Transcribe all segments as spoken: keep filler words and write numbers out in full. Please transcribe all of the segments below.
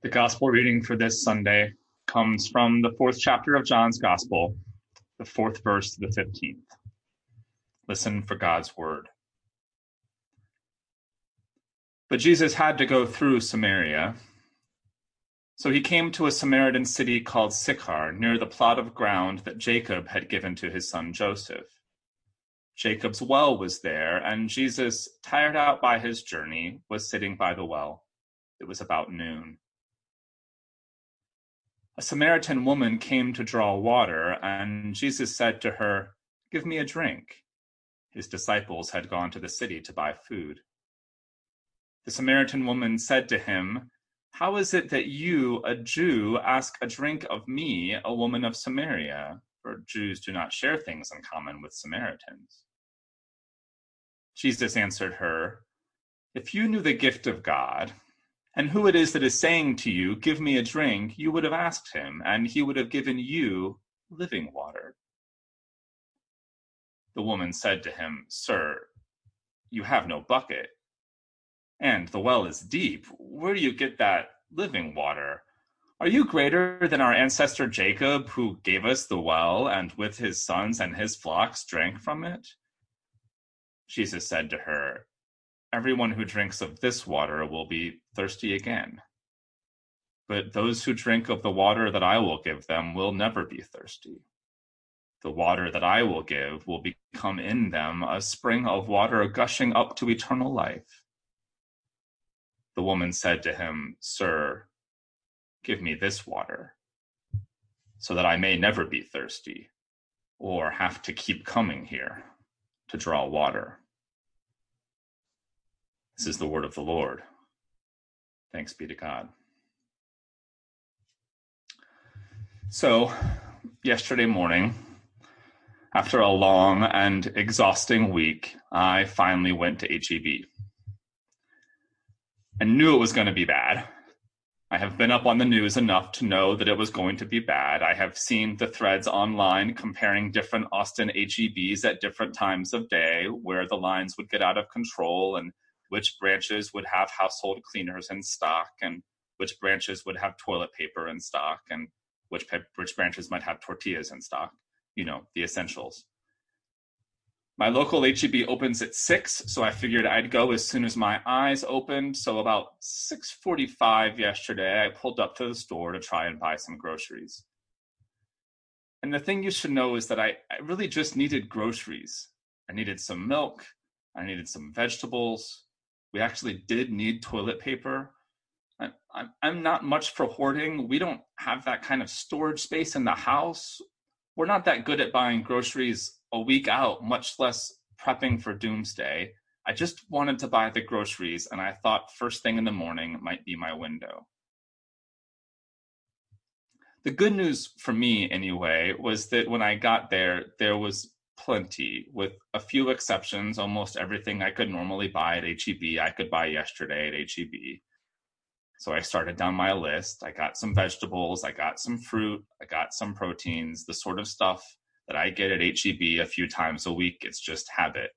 The gospel reading for this Sunday comes from the fourth chapter of John's Gospel, the fourth verse to the fifteenth. Listen for God's word. But Jesus had to go through Samaria. So he came to a Samaritan city called Sychar, near the plot of ground that Jacob had given to his son Joseph. Jacob's well was there, and Jesus, tired out by his journey, was sitting by the well. It was about noon. A Samaritan woman came to draw water, and Jesus said to her, "Give me a drink." His disciples had gone to the city to buy food. The Samaritan woman said to him, "How is it that you, a Jew, ask a drink of me, a woman of Samaria? For Jews do not share things in common with Samaritans." Jesus answered her, "If you knew the gift of God, and who it is that is saying to you, 'Give me a drink,' you would have asked him, and he would have given you living water." The woman said to him, "Sir, you have no bucket, and the well is deep. Where do you get that living water? Are you greater than our ancestor Jacob, who gave us the well, and with his sons and his flocks drank from it?" Jesus said to her, "Everyone who drinks of this water will be thirsty again. But those who drink of the water that I will give them will never be thirsty. The water that I will give will become in them a spring of water gushing up to eternal life." The woman said to him, "Sir, give me this water, so that I may never be thirsty, or have to keep coming here to draw water." This is the word of the Lord. Thanks be to God. So, yesterday morning, after a long and exhausting week, I finally went to H E B. I knew it was going to be bad. I have been up on the news enough to know that it was going to be bad. I have seen the threads online comparing different Austin H E Bs at different times of day, where the lines would get out of control and which branches would have household cleaners in stock and which branches would have toilet paper in stock and which, which branches might have tortillas in stock, you know, the essentials. My local H E B opens at six, so I figured I'd go as soon as my eyes opened. So about six forty-five yesterday, I pulled up to the store to try and buy some groceries. And the thing you should know is that I, I really just needed groceries. I needed some milk. I needed some vegetables. We actually did need toilet paper. I, I'm, I'm not much for hoarding. We don't have that kind of storage space in the house. We're not that good at buying groceries a week out, much less prepping for doomsday. I just wanted to buy the groceries, and I thought first thing in the morning might be my window. The good news for me, anyway, was that when I got there, there was plenty. With a few exceptions, almost everything I could normally buy at H E B, I could buy yesterday at H E B. So I started down my list. I got some vegetables, I got some fruit, I got some proteins, the sort of stuff that I get at H E B a few times a week. It's just habit.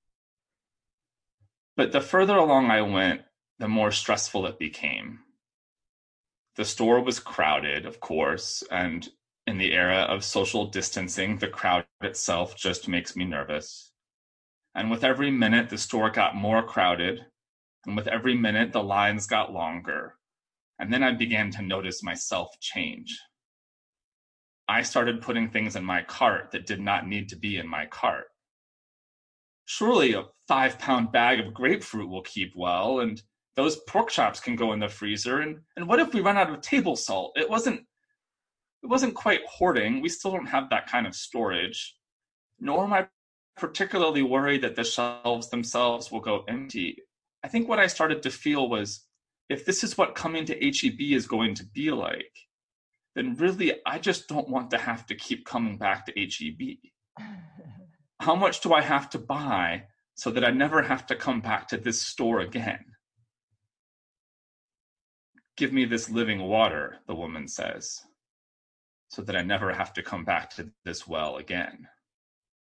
But the further along I went, the more stressful it became. The store was crowded, of course, and in the era of social distancing, the crowd itself just makes me nervous. And with every minute, the store got more crowded, and with every minute, the lines got longer. And then I began to notice myself change. I started putting things in my cart that did not need to be in my cart. Surely a five-pound bag of grapefruit will keep well, and those pork chops can go in the freezer. And, and what if we run out of table salt? It wasn't, it wasn't quite hoarding. We still don't have that kind of storage. Nor am I particularly worried that the shelves themselves will go empty. I think what I started to feel was, if this is what coming to H E B is going to be like, then really I just don't want to have to keep coming back to H E B. How much do I have to buy so that I never have to come back to this store again? "Give me this living water," the woman says, "so that I never have to come back to this well again."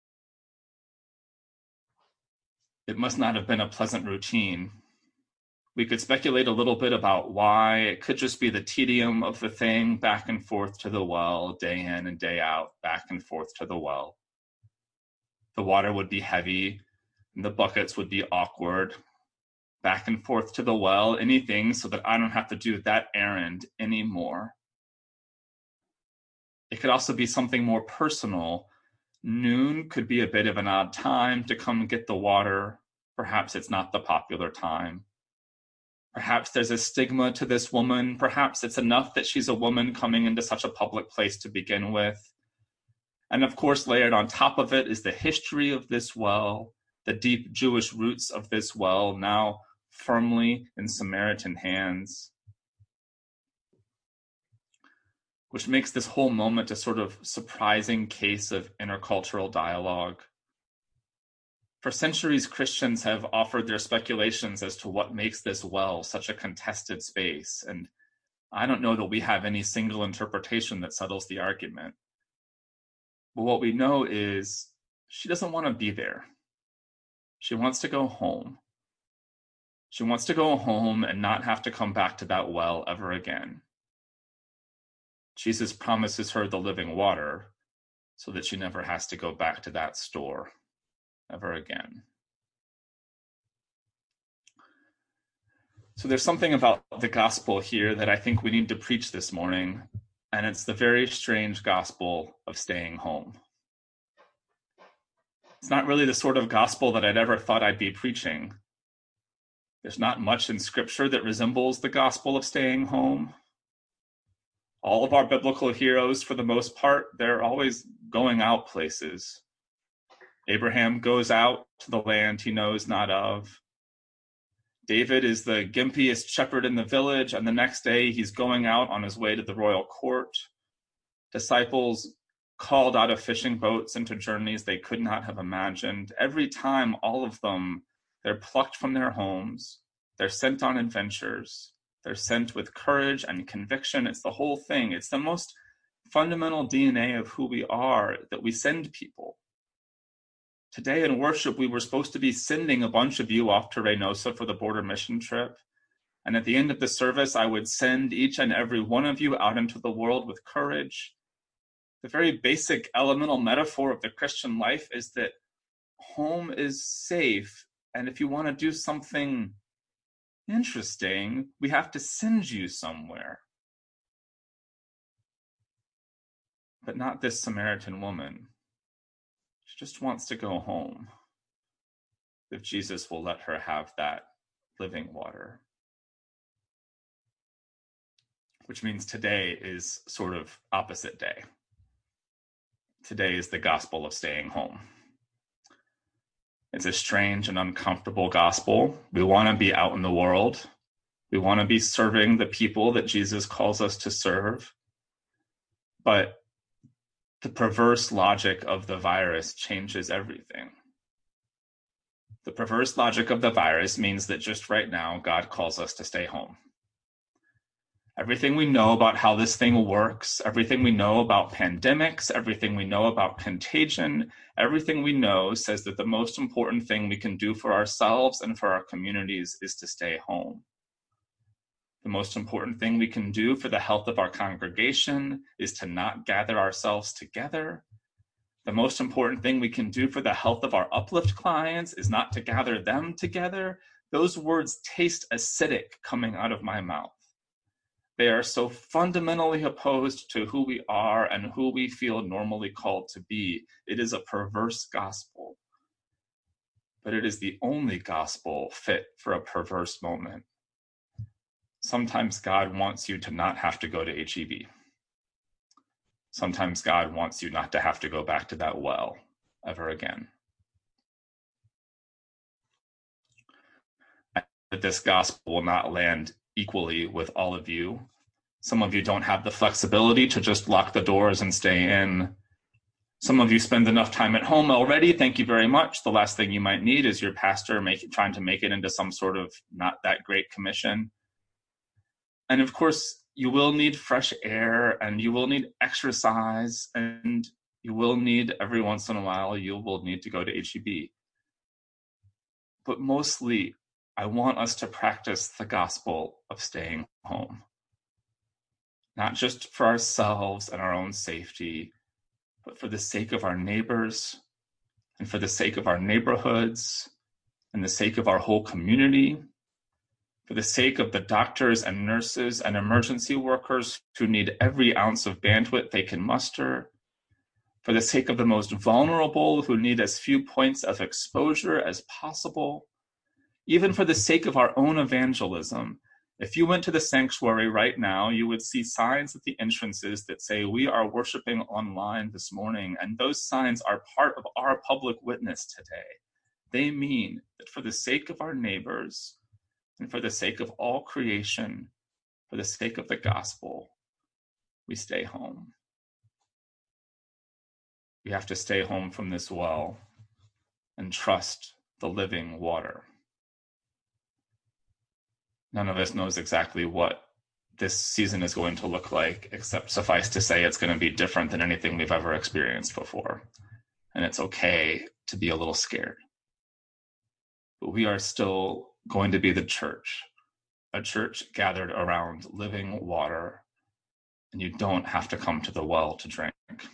It must not have been a pleasant routine. We could speculate a little bit about why. It could just be the tedium of the thing, back and forth to the well, day in and day out, back and forth to the well. The water would be heavy, and the buckets would be awkward, back and forth to the well, anything so that I don't have to do that errand anymore. It could also be something more personal. Noon could be a bit of an odd time to come get the water. Perhaps it's not the popular time. Perhaps there's a stigma to this woman. Perhaps it's enough that she's a woman coming into such a public place to begin with. And of course, layered on top of it is the history of this well, the deep Jewish roots of this well, now firmly in Samaritan hands, which makes this whole moment a sort of surprising case of intercultural dialogue. For centuries, Christians have offered their speculations as to what makes this well such a contested space, and I don't know that we have any single interpretation that settles the argument. But what we know is she doesn't want to be there. She wants to go home. She wants to go home and not have to come back to that well ever again. Jesus promises her the living water so that she never has to go back to that store ever again. So there's something about the gospel here that I think we need to preach this morning, and it's the very strange gospel of staying home. It's not really the sort of gospel that I'd ever thought I'd be preaching. There's not much in Scripture that resembles the gospel of staying home. All of our biblical heroes, for the most part, they're always going out places. Abraham goes out to the land he knows not of. David is the gimpiest shepherd in the village, and the next day he's going out on his way to the royal court. Disciples called out of fishing boats into journeys they could not have imagined. Every time, all of them, they're plucked from their homes. They're sent on adventures. They're sent with courage and conviction. It's the whole thing. It's the most fundamental D N A of who we are, that we send people. Today in worship, we were supposed to be sending a bunch of you off to Reynosa for the border mission trip. And at the end of the service, I would send each and every one of you out into the world with courage. The very basic elemental metaphor of the Christian life is that home is safe. And if you want to do something interesting, we have to send you somewhere. But not this Samaritan woman. She just wants to go home, if Jesus will let her have that living water. Which means today is sort of opposite day. Today is the gospel of staying home. It's a strange and uncomfortable gospel. We want to be out in the world. We want to be serving the people that Jesus calls us to serve. But the perverse logic of the virus changes everything. The perverse logic of the virus means that just right now, God calls us to stay home. Everything we know about how this thing works, everything we know about pandemics, everything we know about contagion, everything we know says that the most important thing we can do for ourselves and for our communities is to stay home. The most important thing we can do for the health of our congregation is to not gather ourselves together. The most important thing we can do for the health of our Uplift clients is not to gather them together. Those words taste acidic coming out of my mouth. They are so fundamentally opposed to who we are and who we feel normally called to be. It is a perverse gospel, but it is the only gospel fit for a perverse moment. Sometimes God wants you to not have to go to H E B. Sometimes God wants you not to have to go back to that well ever again. I know that this gospel will not land equally with all of you. Some of you don't have the flexibility to just lock the doors and stay in. Some of you spend enough time at home already. Thank you very much. The last thing you might need is your pastor make, trying to make it into some sort of not that great commission. And of course, you will need fresh air and you will need exercise and you will need, every once in a while, you will need to go to H E B. But mostly, I want us to practice the gospel of staying home, not just for ourselves and our own safety, but for the sake of our neighbors and for the sake of our neighborhoods and the sake of our whole community, for the sake of the doctors and nurses and emergency workers who need every ounce of bandwidth they can muster, for the sake of the most vulnerable who need as few points of exposure as possible, even for the sake of our own evangelism. If you went to the sanctuary right now, you would see signs at the entrances that say, "We are worshiping online this morning," and those signs are part of our public witness today. They mean that for the sake of our neighbors and for the sake of all creation, for the sake of the gospel, we stay home. We have to stay home from this well and trust the living water. None of us knows exactly what this season is going to look like, except suffice to say it's going to be different than anything we've ever experienced before. And it's okay to be a little scared. But we are still going to be the church, a church gathered around living water, and you don't have to come to the well to drink.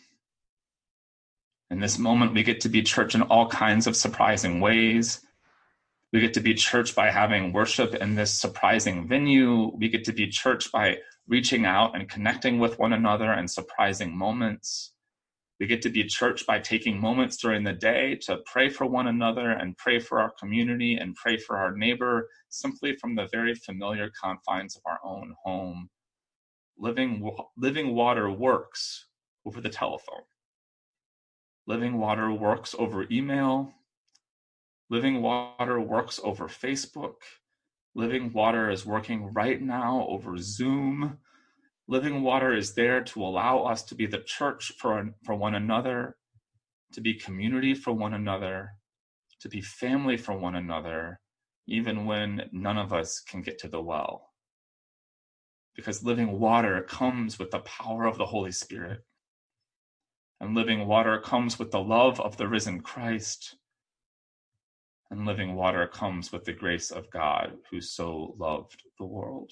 In this moment, we get to be church in all kinds of surprising ways. We get to be church by having worship in this surprising venue. We get to be church by reaching out and connecting with one another in surprising moments. We get to be church by taking moments during the day to pray for one another and pray for our community and pray for our neighbor, simply from the very familiar confines of our own home. Living, living water works over the telephone. Living water works over email. Living water works over Facebook. Living water is working right now over Zoom. Living water is there to allow us to be the church for, for one another, to be community for one another, to be family for one another, even when none of us can get to the well. Because living water comes with the power of the Holy Spirit. And living water comes with the love of the risen Christ. And living water comes with the grace of God, who so loved the world.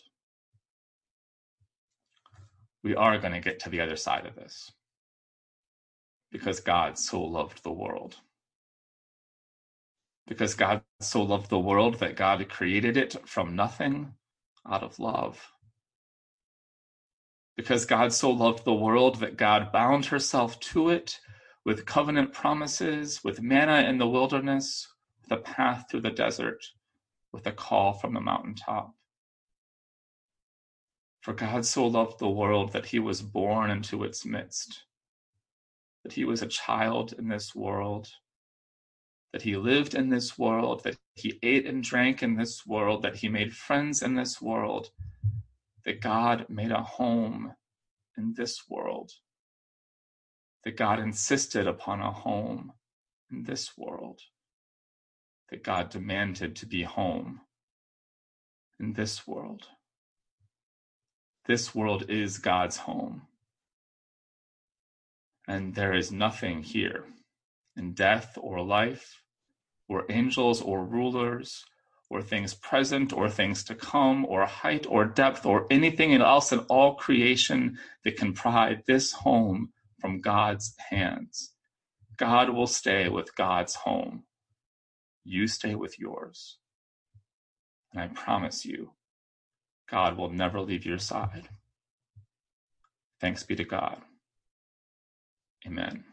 We are going to get to the other side of this, because God so loved the world. Because God so loved the world that God created it from nothing out of love. Because God so loved the world that God bound herself to it with covenant promises, with manna in the wilderness, with a path through the desert, with a call from the mountaintop. For God so loved the world that he was born into its midst, that he was a child in this world, that he lived in this world, that he ate and drank in this world, that he made friends in this world, that God made a home in this world, that God insisted upon a home in this world, that God demanded to be home in this world. This world is God's home. And there is nothing here in death or life, or angels or rulers, or things present or things to come, or height or depth, or anything else in all creation that can pry this home from God's hands. God will stay with God's home. You stay with yours. And I promise you, God will never leave your side. Thanks be to God. Amen.